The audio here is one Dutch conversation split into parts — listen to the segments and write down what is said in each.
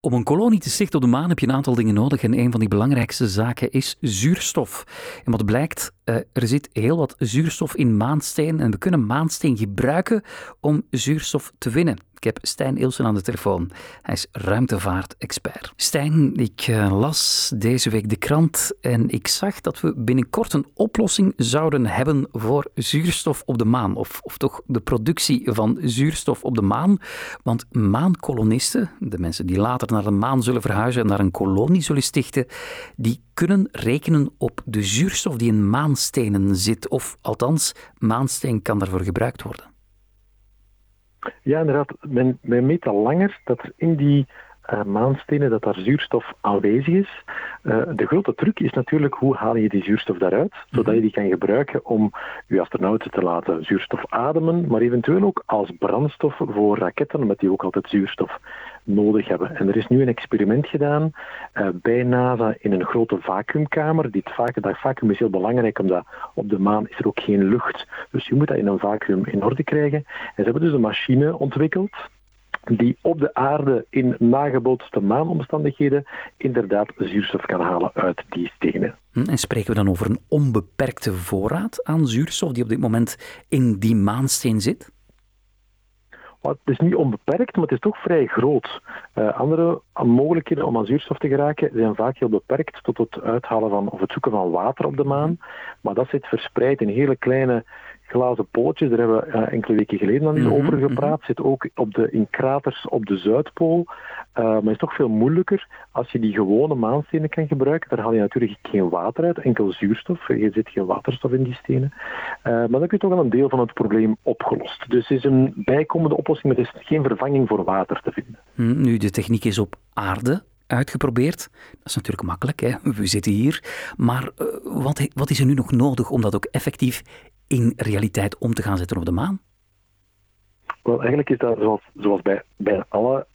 Om een kolonie te stichten op de maan heb je een aantal dingen nodig en een van die belangrijkste zaken is zuurstof. En wat blijkt, er zit heel wat zuurstof in maansteen en we kunnen maansteen gebruiken om zuurstof te winnen. Ik heb Stijn Ilsen aan de telefoon. Hij is ruimtevaartexpert. Stijn, ik las deze week de krant en ik zag dat we binnenkort een oplossing zouden hebben voor zuurstof op de maan. Of toch de productie van zuurstof op de maan. Want maankolonisten, de mensen die later naar de maan zullen verhuizen en daar een kolonie zullen stichten, die kunnen rekenen op de zuurstof die in maanstenen zit. Of althans, maansteen kan daarvoor gebruikt worden. Ja, inderdaad. Men meet al langer dat er in die maanstenen dat daar zuurstof aanwezig is. De grote truc is natuurlijk hoe haal je die zuurstof daaruit, zodat je die kan gebruiken om je astronauten te laten zuurstof ademen, maar eventueel ook als brandstof voor raketten, omdat die ook altijd zuurstof nodig hebben. En er is nu een experiment gedaan bij NASA in een grote vacuümkamer. Dat vacuüm is heel belangrijk, omdat op de maan is er ook geen lucht. Dus je moet dat in een vacuüm in orde krijgen. En ze hebben dus een machine ontwikkeld die op de aarde in nagebootste maanomstandigheden inderdaad zuurstof kan halen uit die stenen. En spreken we dan over een onbeperkte voorraad aan zuurstof die op dit moment in die maansteen zit? Het is niet onbeperkt, maar het is toch vrij groot. Andere mogelijkheden om aan zuurstof te geraken zijn vaak heel beperkt tot het uithalen van of het zoeken van water op de maan. Maar dat zit verspreid in hele kleine glazen pootjes. Daar hebben we enkele weken geleden al eens over gepraat. Zit ook in kraters op de Zuidpool. Maar het is toch veel moeilijker als je die gewone maanstenen kan gebruiken. Daar haal je natuurlijk geen water uit, enkel zuurstof. Je zit geen waterstof in die stenen. Maar dan heb je toch al een deel van het probleem opgelost. Dus het is een bijkomende oplossing, maar het is geen vervanging voor water te vinden. Nu, de techniek is op aarde uitgeprobeerd. Dat is natuurlijk makkelijk, hè? We zitten hier. Maar wat is er nu nog nodig om dat ook effectief in realiteit om te gaan zetten op de maan? Wel, eigenlijk is dat zoals bij bijna alle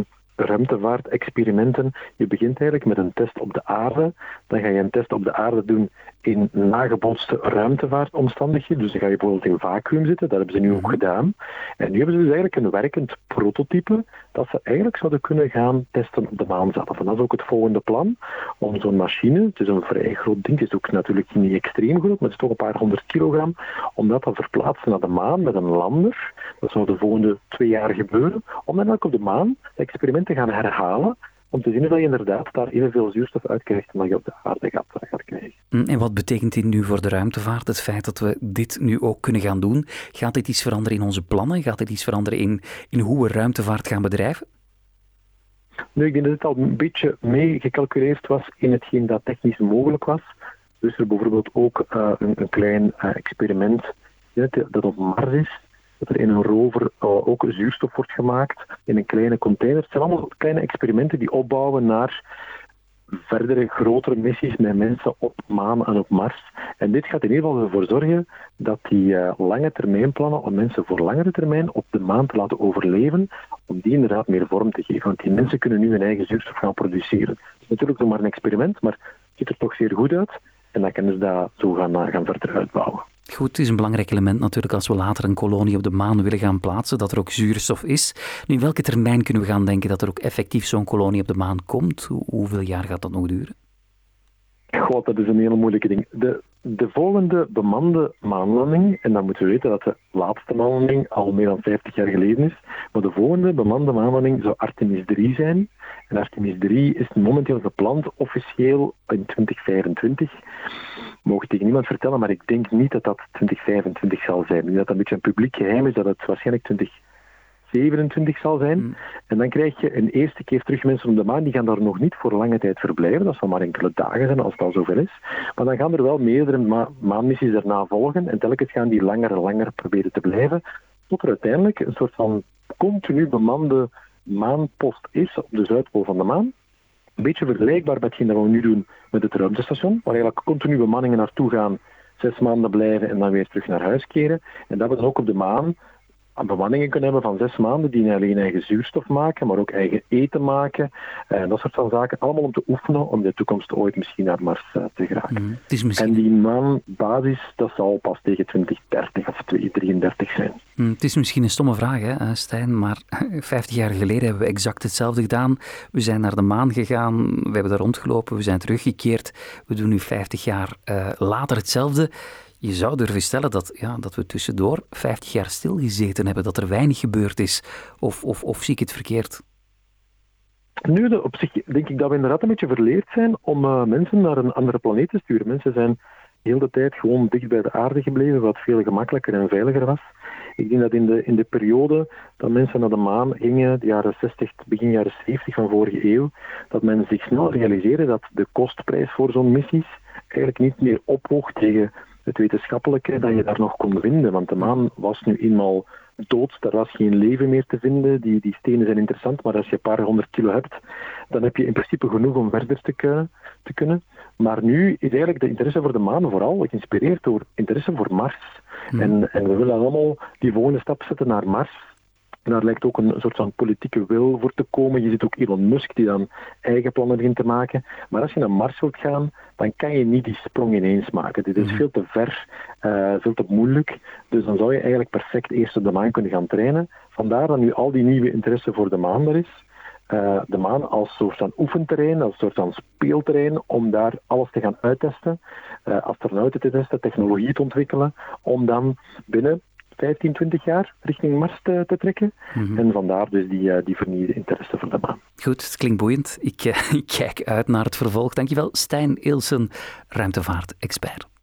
ruimtevaartexperimenten. Je begint eigenlijk met een test op de aarde. Dan ga je een test op de aarde doen in nagebootste ruimtevaartomstandigheden. Dus dan ga je bijvoorbeeld in vacuüm zitten. Dat hebben ze nu ook gedaan. En nu hebben ze dus eigenlijk een werkend prototype dat ze eigenlijk zouden kunnen gaan testen op de maan zelf. En dat is ook het volgende plan. Om zo'n machine, het is een vrij groot ding, het is ook natuurlijk niet extreem groot, maar het is toch een paar 100 kilogram, om dat te verplaatsen naar de maan met een lander. Dat zou de volgende 2 jaar gebeuren. Om dan ook op de maan het experiment te gaan herhalen, om te zien of je inderdaad daar evenveel zuurstof uit krijgt dan je op de aarde gaat krijgen. En wat betekent dit nu voor de ruimtevaart, het feit dat we dit nu ook kunnen gaan doen? Gaat dit iets veranderen in onze plannen? Gaat dit iets veranderen in hoe we ruimtevaart gaan bedrijven? Nu, ik denk dat het al een beetje mee gecalculeerd was in hetgeen dat technisch mogelijk was. Dus er bijvoorbeeld ook een klein experiment dat op Mars is. Dat er in een rover ook zuurstof wordt gemaakt in een kleine container. Het zijn allemaal kleine experimenten die opbouwen naar verdere, grotere missies met mensen op maan en op Mars. En dit gaat in ieder geval ervoor zorgen dat die lange termijnplannen om mensen voor langere termijn op de maan te laten overleven, om die inderdaad meer vorm te geven. Want die mensen kunnen nu hun eigen zuurstof gaan produceren. Het is natuurlijk nog maar een experiment, maar het ziet er toch zeer goed uit. En dan kunnen ze dat zo gaan verder uitbouwen. Goed, het is een belangrijk element natuurlijk als we later een kolonie op de maan willen gaan plaatsen, dat er ook zuurstof is. Nu, in welke termijn kunnen we gaan denken dat er ook effectief zo'n kolonie op de maan komt? Hoeveel jaar gaat dat nog duren? God, dat is een hele moeilijke ding. De volgende bemande maanlanding, en dan moeten we weten dat de laatste maanlanding al meer dan 50 jaar geleden is, maar de volgende bemande maanlanding zou Artemis 3 zijn. En Artemis 3 is momenteel gepland, officieel in 2025. Mogen tegen niemand vertellen, maar ik denk niet dat dat 2025 zal zijn. Nu dat dat een beetje een publiek geheim is, dat het waarschijnlijk 2027 zal zijn. En dan krijg je een eerste keer terug mensen op de maan, die gaan daar nog niet voor lange tijd verblijven. Dat zal maar enkele dagen zijn, als het al zoveel is. Maar dan gaan er wel meerdere maanmissies daarna volgen. En telkens gaan die langer en langer proberen te blijven. Tot er uiteindelijk een soort van continu bemande maanpost is op de Zuidpool van de maan. Een beetje vergelijkbaar met hetgeen dat we nu doen met het ruimtestation, waar eigenlijk continu bemanningen naartoe gaan, 6 maanden blijven en dan weer terug naar huis keren. En dat we dan ook op de maan bemanningen kunnen hebben van 6 maanden die niet alleen eigen zuurstof maken, maar ook eigen eten maken. Dat soort van zaken. Allemaal om te oefenen om in de toekomst ooit misschien naar Mars te geraken. Misschien... En die maanbasis, dat zal pas tegen 2030 of 2033 zijn. Het is misschien een stomme vraag, hè, Stijn, maar 50 jaar geleden hebben we exact hetzelfde gedaan. We zijn naar de maan gegaan, we hebben daar rondgelopen, we zijn teruggekeerd. We doen nu 50 jaar later hetzelfde. Je zou durven stellen dat we tussendoor 50 jaar stilgezeten hebben, dat er weinig gebeurd is. Of zie ik het verkeerd? Nu, op zich denk ik dat we inderdaad een beetje verleerd zijn om mensen naar een andere planeet te sturen. Mensen zijn heel de tijd gewoon dicht bij de aarde gebleven, wat veel gemakkelijker en veiliger was. Ik denk dat in de periode dat mensen naar de maan gingen, de jaren 60, begin jaren 70 van vorige eeuw, dat men zich snel realiseerde dat de kostprijs voor zo'n missies eigenlijk niet meer opwoog tegen het wetenschappelijke dat je daar nog kon vinden. Want de maan was nu eenmaal dood, daar was geen leven meer te vinden. Die stenen zijn interessant, maar als je een paar 100 kilo hebt, dan heb je in principe genoeg om verder te kunnen. Maar nu is eigenlijk de interesse voor de maan vooral geïnspireerd door interesse voor Mars. En we willen allemaal die volgende stap zetten naar Mars. En daar lijkt ook een soort van politieke wil voor te komen. Je ziet ook Elon Musk die dan eigen plannen begint te maken. Maar als je naar Mars wilt gaan, dan kan je niet die sprong ineens maken. Dit is veel te ver, veel te moeilijk. Dus dan zou je eigenlijk perfect eerst op de maan kunnen gaan trainen. Vandaar dat nu al die nieuwe interesse voor de maan er is. De maan als soort van oefenterrein, als soort van speelterrein, om daar alles te gaan uittesten. Astronauten te testen, technologie te ontwikkelen, om dan binnen 15, 20 jaar richting Mars te trekken. En vandaar dus die vernieuwde interesse voor de maan. Goed, het klinkt boeiend. Ik kijk uit naar het vervolg. Dankjewel, Stijn Eelsen, ruimtevaart-expert.